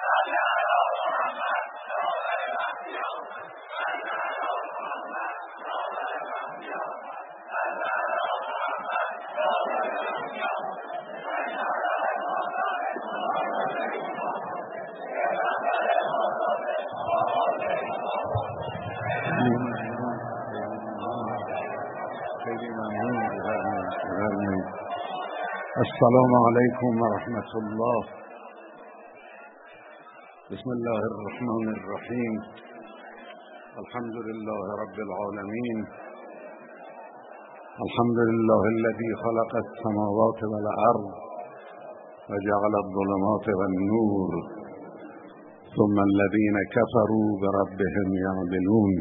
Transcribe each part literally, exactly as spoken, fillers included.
السلام علیکم و رحمت الله. بسم الله الرحمن الرحیم. الحمد لله رب العالمین. الحمد لله الذي خلق السماوات والارض وجعل الظلمات والنور ثم الذين كفروا بربهم يعدلون.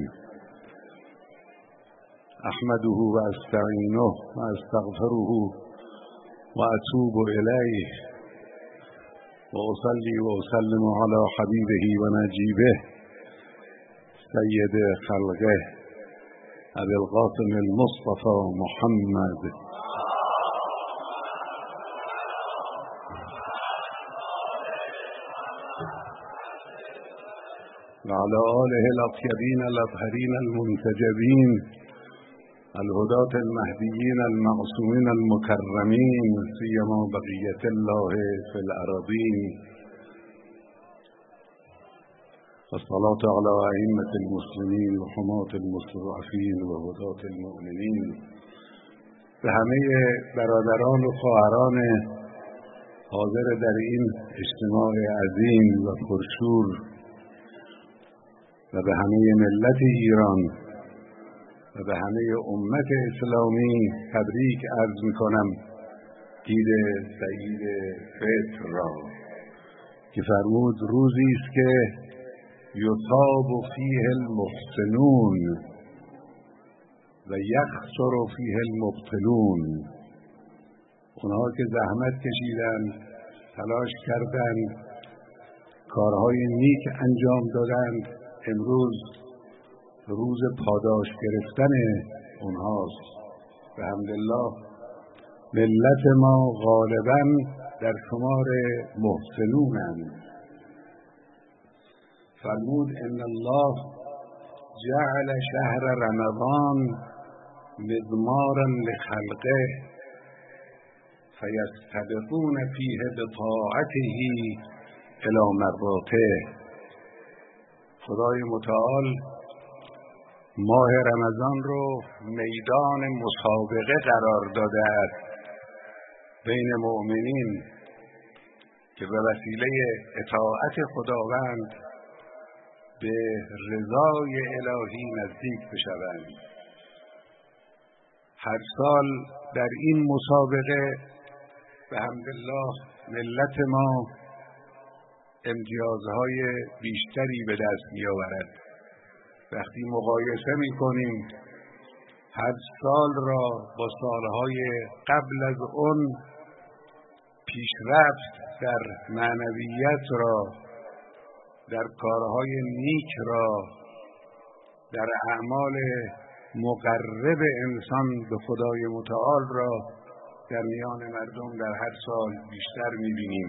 احمده واستعينه واستغفره وأتوب إليه وأصلي وأسلم على حبيبه ونجيبه سيد خلقه أبي القاسم المصطفى محمد وعلى آله الأطيبين الأطهرين المنتجبين الهداة المهديين المعصومين المكرمين سيما بقية الله في الأراضين. والصلاة على أئمة المسلمين وحماة المستضعفين وهداة المؤمنين. به همه برادران و خواهران حاضر در این اجتماع عظیم و پرشور و به همه ملت ایران و به همه امت اسلامی تبریک عرض میکنم عید سعید فطر را که فرمود روزی است که یثاب فیه المحسنون و یخسر فیه المبطلون. اونها که زحمت کشیدند، تلاش کردند، کارهای نیک انجام دادند، امروز روز پاداش گرفتن اونهاست. به حمدالله ملت ما غالباً در شمار محسنونند. فرمود ان الله جعل شهر رمضان مضمارا لخلقه فیستبقون فیه بطاعته الی مراته. خدای متعال ماه رمضان رو میدان مسابقه قرار داده است بین مؤمنین که به وسیله اطاعت خداوند به رضای الهی نزدیک بشوند. هر سال در این مسابقه به حمدالله ملت ما امتیازهای بیشتری به دست می‌آورد. وقتی مقایسه می‌کنیم هر سال را با سالهای قبل از اون، پیشرفت در معنویت را، در کارهای نیک را، در اعمال مقرب انسان به خدای متعال را در میان مردم در هر سال بیشتر می‌بینیم.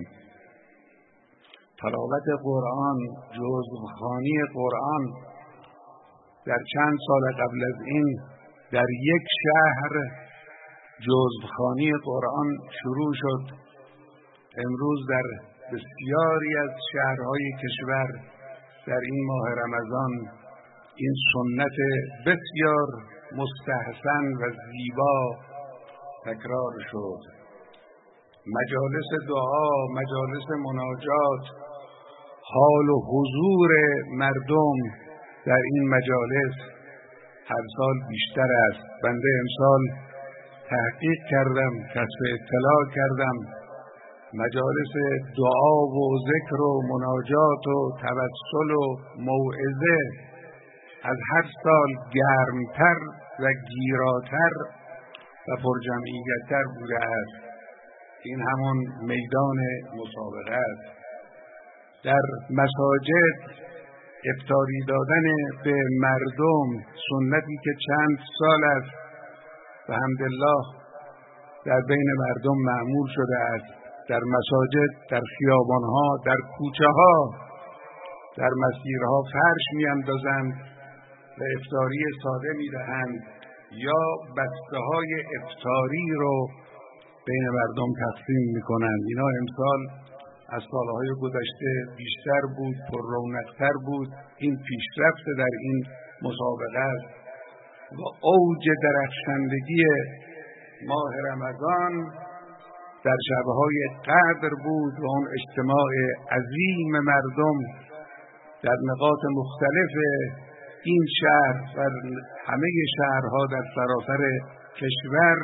تلاوت قرآن، جزوخوانی قرآن در چند سال قبل از این در یک شهر جزوخوانی قرآن شروع شد. امروز در بسیاری از شهرهای کشور در این ماه رمضان این سنت بسیار مستحسن و زیبا تکرار شد. مجالس دعا، مجالس مناجات، حال و حضور مردم در این مجالس هر سال بیشتر است. بنده امسال تحقیق کردم، کسب اطلاع کردم، مجالس دعا و ذکر و مناجات و توسل و موعظه از هر سال گرمتر و گیراتر و پرجمعیت‌تر بوده است. این همون میدان مسابقه است. در مساجد افطاری دادن به مردم سنتی که چند سال است و الحمدلله در بین مردم معمول شده است. در مساجد، در خیابانها، در کوچه ها در مسیرها فرش میاندازند و افطاری ساده میدهند یا بسته های افطاری رو بین مردم تقسیم میکنند. اینا امسال از سالهای گذشته بیشتر بود، پر رونق‌تر بود. این پیشرفت در این مسابقه است و اوج درخشندگی ماه رمضان در شبهای قدر بود و اون اجتماع عظیم مردم در نقاط مختلف این شهر و همه شهرها در سراسر کشور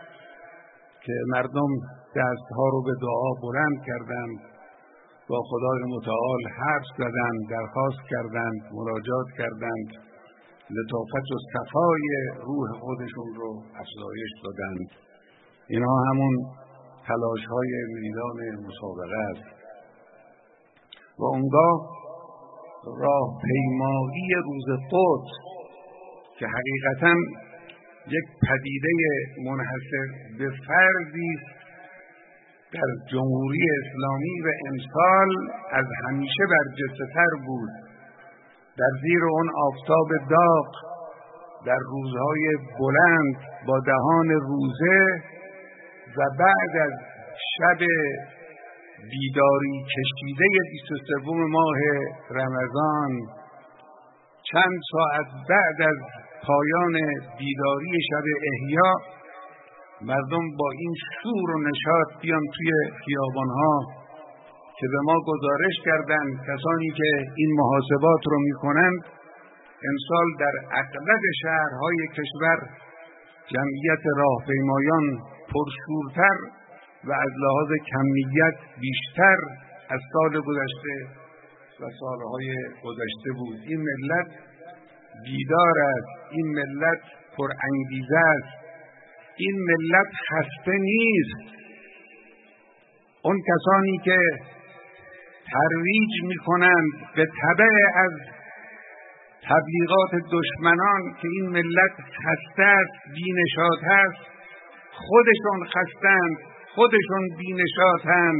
که مردم دستها رو به دعا بلند کردند، با خدای متعال حرف زدند، درخواست کردند، مراجعات کردند، لطافت و صفای روح خودشون رو افزایش دادند. اینا همون تلاش های میدان مسابقه است. و اونگاه راه پیمایی روز قدس که حقیقتاً یک پدیده منحصر به فردی است در جمهوری اسلامی و امسال از همیشه برجسته‌تر بود. در زیر اون آفتاب داغ در روزهای بلند با دهان روزه و بعد از شب بیداری کشیده بیست و سوم ماه رمضان چند ساعت بعد از پایان بیداری شب احیا مردم با این شور و نشاط بیان توی خیابانها که به ما گزارش کردند کسانی که این محاسبات رو میکنند امسال در اغلب شهرهای کشور جمعیت راهپیمایان پرشورتر و از لحاظ کمیت بیشتر از سال گذشته و سالهای گذشته بود. این ملت بیدار است، این ملت پرانگیزه است، این ملت خسته نیست. اون کسانی که ترویج میکنند به تبع از تبلیغات دشمنان که این ملت خسته است، بی‌نشاط است، خودشون خستند، خودشون بی‌نشاطند،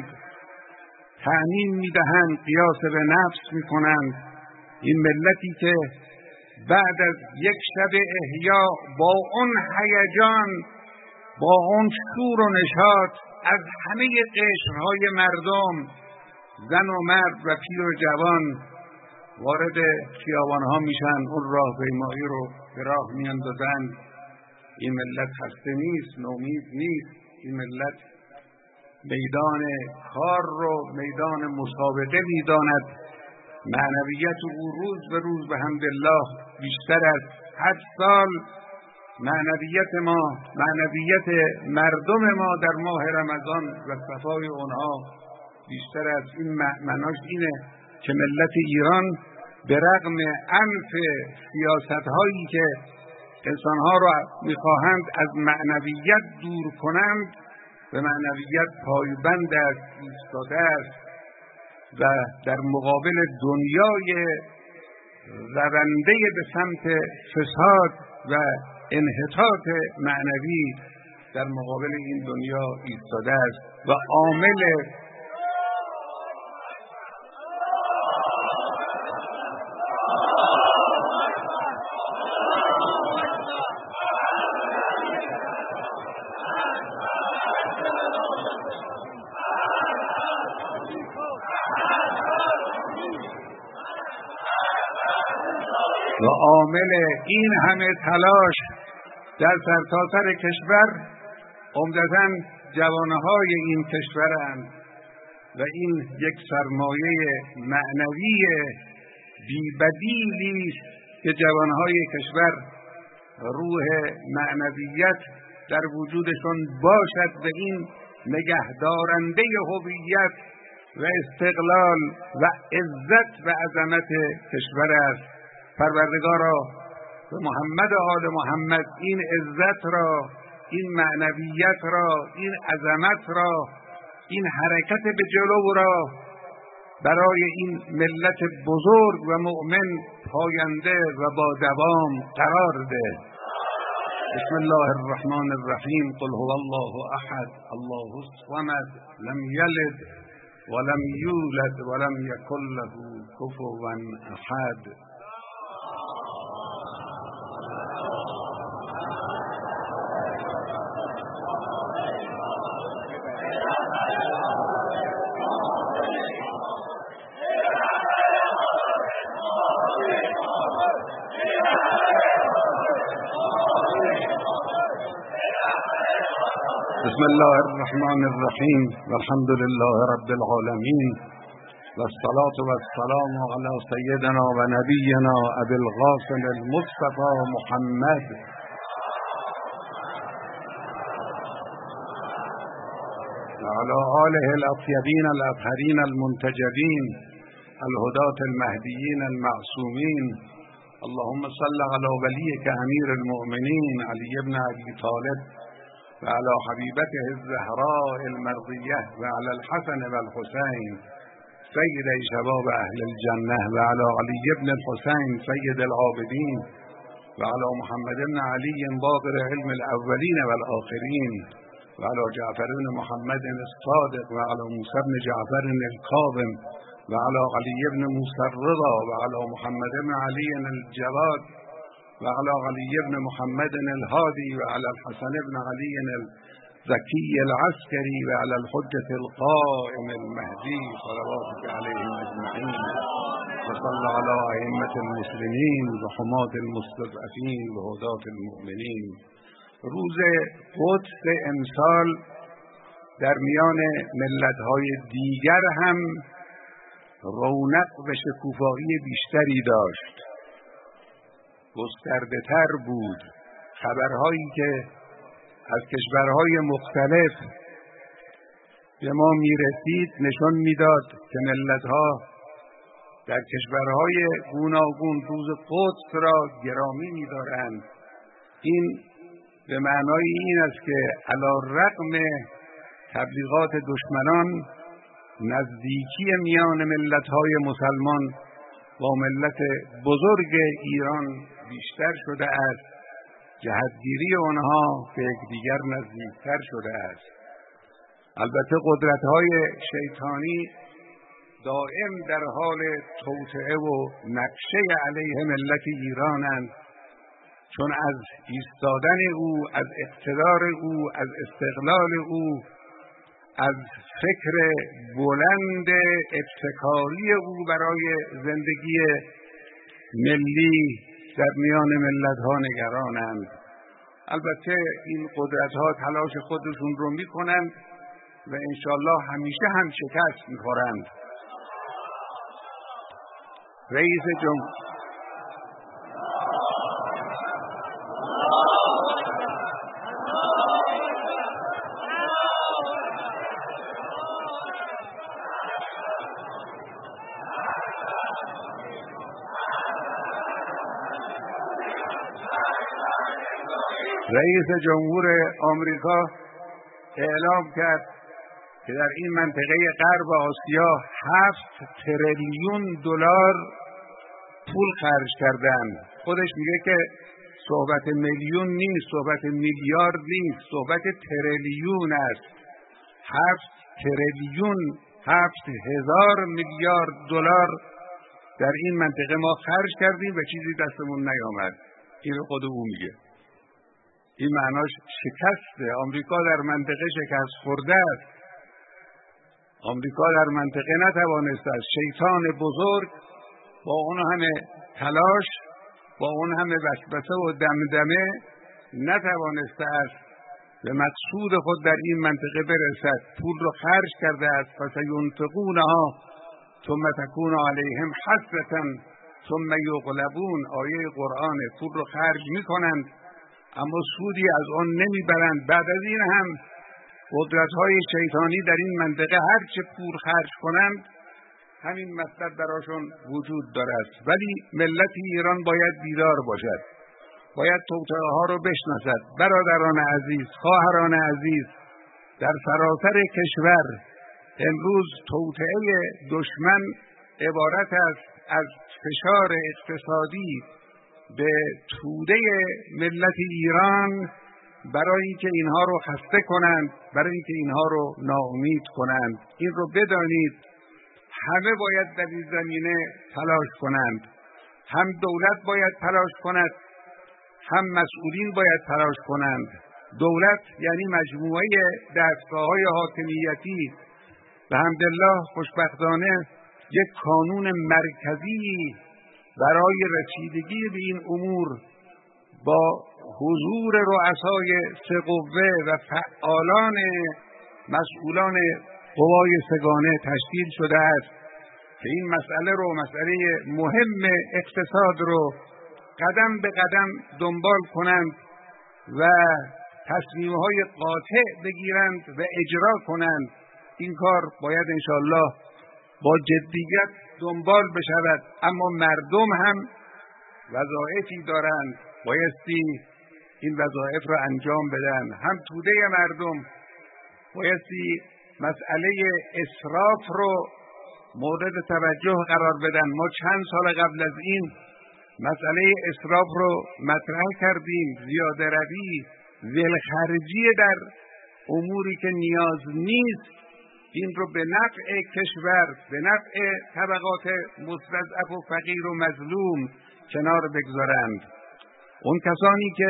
تعمیم میدهند، قیاس به نفس میکنند. این ملتی که بعد از یک شب احیا با اون هیجان، با اون شور و نشاط از همه قشرهای مردم، زن و مرد و پیر و جوان وارد خیابانها میشن، اون راهپیمایی رو به راه میاندازند. این ملت خسته نیست، نومید نیست. این ملت میدان کار رو میدان مسابقه میداند. معنویت او روز به روز به حمدالله بیشتر است. هر سال معنویت ما، معنویت مردم ما در ماه رمضان و صفای اونها بیشتر است. این معناش اینه که ملت ایران به رغم عنف سیاست هایی که انسانها را میخواهند از معنویت دور کنند به معنویت پایبند است، ایستاده است و در مقابل دنیای رونده به سمت فساد و انحطاط معنوی در مقابل این دنیا ایستاده است و عامل و عامل این همه تلاش در سرتاسر کشور عمدتاً جوانهای این کشورند و این یک سرمایه معنوی بی‌بدیلی است که جوانهای کشور روح معنویت در وجودشون باشد و این نگهدارنده هویت و استقلال و عزت و عظمت کشور است. پروردگارا به محمد و آل محمد این عزت را، این معنویت را، این عظمت را، این حرکت به جلو را برای این ملت بزرگ و مؤمن پاینده و با دوام قرار ده. بسم الله الرحمن الرحیم. قل هو الله احد الله الصمد لم یلد ولم یولد ولم یکن له کفوا احد. بسم الله الرحمن الرحیم والحمد لله رب العالمین والصلاة والسلام على سیدنا و نبینا ابی القاسم المصطفى محمد وعلى آله الأطيبين الأطهرين المنتجبين الهداة المهديين المعصومين. اللهم صل على وليك أمير المؤمنين علي بن أبي طالب وعلى حبيبته الزهراء المرضية وعلى الحسن والحسين سيدي شباب أهل الجنة وعلى علي بن الحسين سيد العابدين وعلى محمد بن علي باقر علم الأولين والآخرين وعلى جعفر بن محمد الصادق وعلى موسى بن جعفر الكاظم وعلى علي بن موسى الرضا وعلى محمد بن علي الجواد وعلى علي بن محمد الهادي وعلى الحسن بن علي الزكي العسكري وعلى الحجة القائم المهدي صلواتك عليهم أجمعين. وصلى على أئمة المسلمين وحماة المستضعفين وهداة المؤمنين. روز قدس امسال در میان ملت‌های دیگر هم رونق و شکوفایی بیشتری داشت، گسترده تر بود. خبرهایی که از کشورهای مختلف به ما میرسید نشان میداد که ملتها در کشورهای گوناگون روز قدس را گرامی می‌دارند. این به معنای این است که علی رغم تبلیغات دشمنان نزدیکی میان ملت‌های مسلمان با ملت بزرگ ایران بیشتر شده است، جهتگیری آنها به یکدیگر نزدیکتر شده است. البته قدرت‌های شیطانی دائم در حال توطئه و نقشه علیه ملت ایرانند، چون از ایستادن او، از اقتدار او، از استقلال او، از فکر بلند ابتکاری او برای زندگی ملی در میان ملت‌ها نگرانند. البته این قدرت‌ها تلاش خودشون رو می‌کنند و انشالله همیشه هم شکست می‌خورند. رئیس جمهور رئیس جمهور آمریکا اعلام کرد که در این منطقه غرب آسیا هفت تریلیون دلار پول خرج کردند. خودش میگه که صحبت میلیون نیست، صحبت میلیارد نیست، صحبت تریلیون است. هفت تریلیون، هفت هزار میلیارد دلار در این منطقه ما خرج کردیم و چیزی دستمون نیامد. این رو خود او میگه. این معناش شکسته. آمریکا در منطقه شکست خورده است. آمریکا در منطقه نتوانسته است. شیطان بزرگ با اون همه تلاش، با اون همه وسوسه و دمدمه نتوانسته است به مقصود خود در این منطقه برسد. پول رو خرج کرده است. فسینفقونها ثم تکون علیهم حسرة ثم یغلبون. آیه قرآن. پول رو خرج میکنند اما سودی از آن نمیبرند. بعد از این هم قدرت‌های شیطانی در این منطقه هر چه پول خرج کنند همین مطلب براشون وجود دارد. ولی ملت ایران باید بیدار باشد، باید توطئه ها رو بشناسد. برادران عزیز، خواهران عزیز، در سراسر کشور امروز توطئه دشمن عبارت است از فشار اقتصادی به توده ملت ایران برای اینکه اینها رو خسته کنند، برای اینکه اینها رو ناامید کنند. این رو بدانید همه باید در این زمینه تلاش کنند. هم دولت باید تلاش کند، هم مسئولین باید تلاش کنند. دولت یعنی مجموعه دستگاه‌های حاکمیتی و الحمدلله خوشبختانه یک کانون مرکزی برای رسیدگی به این امور با حضور رؤسای سه قوه و فعالان مسئولان قوای سگانه تشکیل شده است که این مسئله رو، مسئله مهم اقتصاد رو قدم به قدم دنبال کنند و تصمیم‌های قاطع بگیرند و اجرا کنند. این کار باید انشاءالله با جدیت دنبال بشود، اما مردم هم وظایفی دارند، بایستی این وظایف را انجام بدن. هم توده مردم بایستی مسئله اسراف رو مورد توجه قرار بدن. ما چند سال قبل از این مسئله اسراف رو مطرح کردیم، زیاده روی، ولخرجی در اموری که نیاز نیست، این رو به نفع کشور، به نفع طبقات مستضعف و فقیر و مظلوم کنار بگذارند. اون کسانی که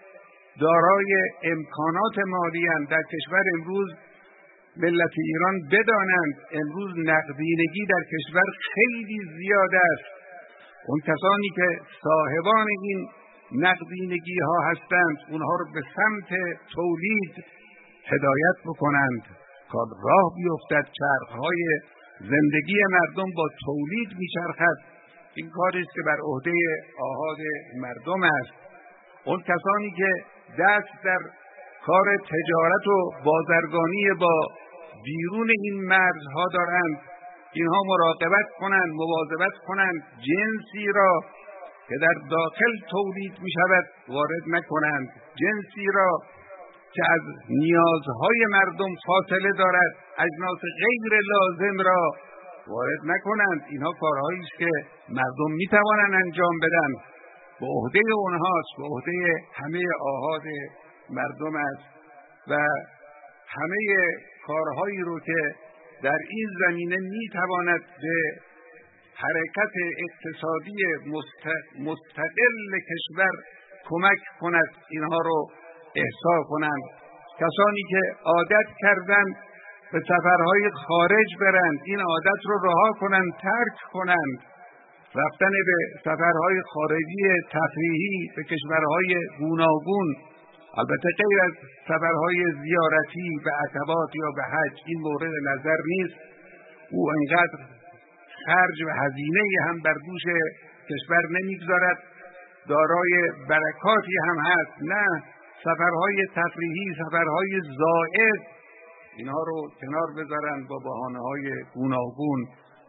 دارای امکانات مالی اند در کشور، امروز ملت ایران بدانند امروز نقدینگی در کشور خیلی زیاد است. اون کسانی که صاحبان این نقدینگی ها هستند، اونها رو به سمت تولید هدایت بکنند، کار راه بیفتد، چرخهای زندگی مردم با تولید میچرخد. این کاری است که بر عهده آحاد مردم است. اون کسانی که دست در کار تجارت و بازرگانی با بیرون این مرزها دارند، اینها مراقبت کنند، مواظبت کنند، جنسی را که در داخل تولید می شود وارد نکنند، جنسی را که از نیازهای مردم فاصله دارد اجناس غیر لازم را وارد نکنند. اینها کارهایی است که مردم می توانند انجام بدن، به عهده اونهاست، به عهده همه آحاد مردم است و همه کارهایی رو که در این زمینه می تواند به حرکت اقتصادی مستقل کشور کمک کند، اینها رو احصا کنند. کسانی که عادت کردند به سفرهای خارج برند، این عادت رو رها کنند، ترک کنند. رفتن به سفرهای خارجی تفریحی به کشورهای گوناگون، البته غیر از سفرهای زیارتی به عتبات یا به حج، این مورد نظر نیست. او انقدر خرج و هزینه هم بر دوش کشور نمیگذارد، دارای برکاتی هم هست. نه، سفرهای تفریحی، سفرهای زائد، اینها رو کنار بذارن با بهانه‌های گوناگون.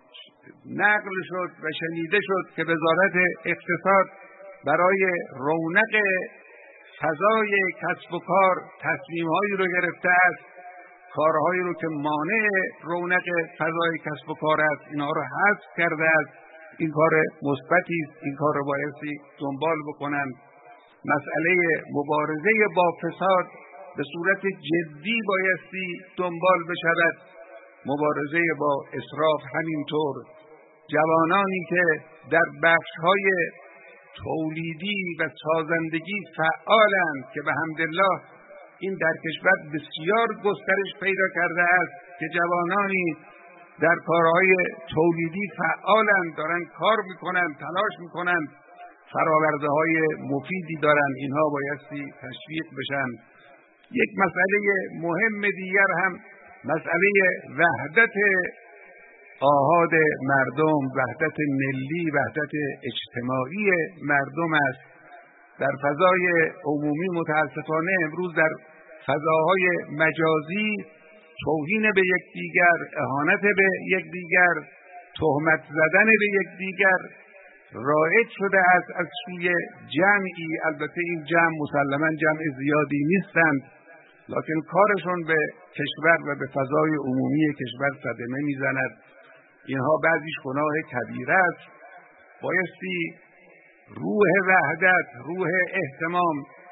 نقل شد و شنیده شد که وزارت اقتصاد برای رونق فضای کسب و کار تصمیم‌هایی رو گرفته است، کارهایی رو که مانع رونق فضای کسب و کار است اینها رو حذف کرده است. این کار مثبتی است، این کار رو بایستی دنبال بکنند. مسئله مبارزه با فساد به صورت جدی بایستی دنبال بشود، مبارزه با اسراف همینطور. جوانانی که در بخش‌های تولیدی و سازندگی فعالند که به حمدالله این در کشور بسیار گسترش پیدا کرده است که جوانانی در کارهای تولیدی فعالند، دارن کار میکنند، تلاش میکنند، فراورده های مفیدی دارند، اینها بایستی تشویق بشن. یک مسئله مهم دیگر هم مسئله وحدت آحاد مردم، وحدت ملی، وحدت اجتماعی مردم است. در فضای عمومی متاسفانه امروز در فضاهای مجازی توهین به یکدیگر، اهانت به یکدیگر، تهمت زدن به یکدیگر رایج شده است از سوی جمعی. البته این جمع مسلماً جمع زیادی نیستند، لکن کارشون به کشور و به فضای عمومی کشور صدمه میزند. اینها بعضیش گناه کبیره است. بایستی روح وحدت، روح اهتمام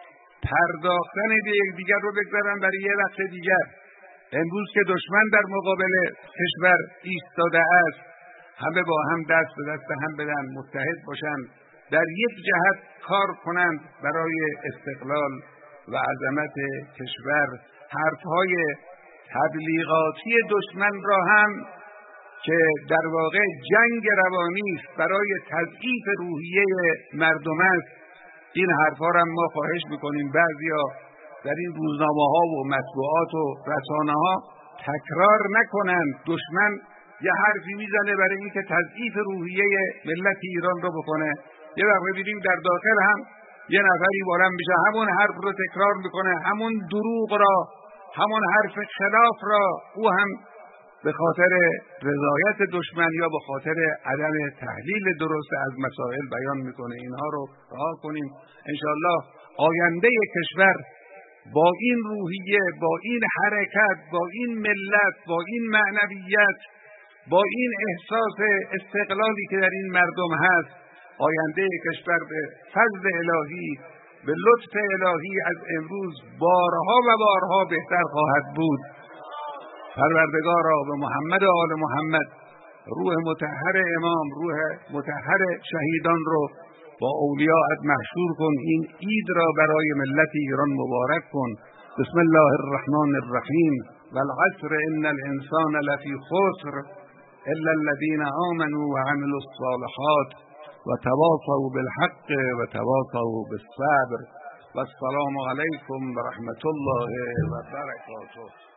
پرداختن به یکدیگر رو بگذارن برای یه وقت دیگر. امروز که دشمن در مقابل کشور ایستاده است، همه با هم دست به دست هم بدن، متحد باشن، در یک جهت کار کنند برای استقلال و عظمت کشور. حرفهای تبلیغاتی دشمن را هم که در واقع جنگ روانی است برای تضعیف روحیه مردم است، این حرفا را ما خواهش میکنیم بعضیا در این روزنامه ها و مطبوعات و رسانه ها تکرار نکنند. دشمن یه حرفی میزنه برای اینکه تضعیف روحیه ملت ایران رو بکنه، یه وقت ببینیم در داخل هم یه نفری بلند میشه همون حرف رو تکرار میکنه، همون دروغ را، همون حرف خلاف را او هم به خاطر رضایت دشمن یا به خاطر عدم تحلیل درست از مسائل بیان میکنه. اینها رو رها کنیم. انشالله آینده کشور با این روحیه، با این حرکت، با این ملت، با این معنویت، با این احساس استقلالی که در این مردم هست، آینده کشور به فضل الهی، به لطف الهی از امروز بارها و بارها بهتر خواهد بود. پروردگارا به محمد و آل محمد روح مطهر امام، روح مطهر شهیدان رو با اولیاءت محشور کن. این عید را برای ملت ایران مبارک کن. بسم الله الرحمن الرحیم. والعصر ان الانسان لفی خسر الا الذين آمنوا وعملوا الصالحات وتواصوا بالحق وتواصوا بالصبر. والسلام علیکم ورحمة الله وبرکاته.